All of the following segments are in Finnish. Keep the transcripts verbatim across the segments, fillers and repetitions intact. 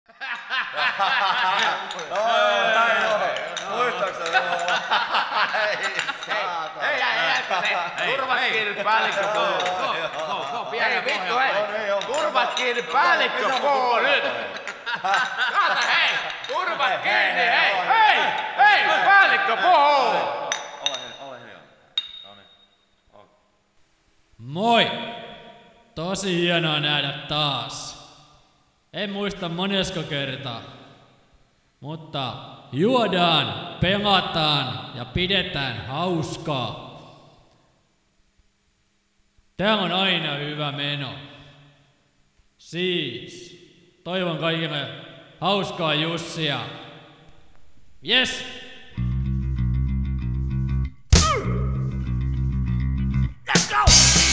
Muistaakseni? Hei, hei, turvat kiinni päällikkö K. Hei vittu, hei, turvat kiinni päällikkö K nyt. Kaata, hei, turvat kiinni, hei, hei, hei, päällikkö K. Ole hiljaa. No niin. Moi! Tosi hienoa nähdä taas. En muista monesko kertaa. Mutta juodaan, pelataan ja pidetään hauskaa. Tää on aina hyvä meno. Siis, toivon kaikille hauskaa Jussia. Yes! Let's go!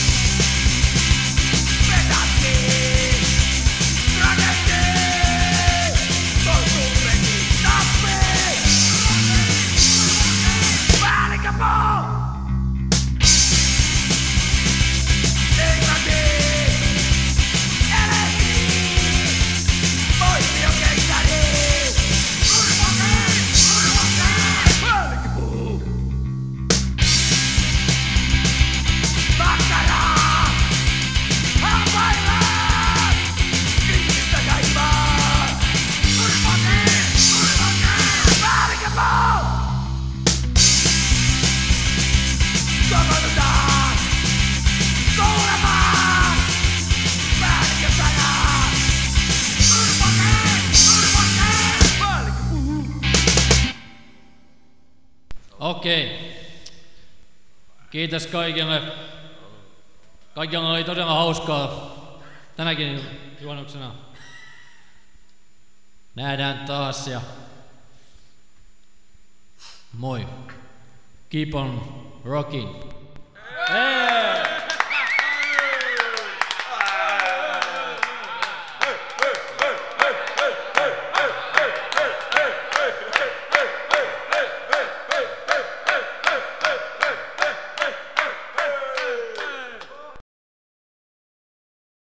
Okei. Kiitos kaikille. Kaikilla oli todella hauskaa tänäkin juonnuksena. Nähdään taas ja moi. Keep on rocking. Hey!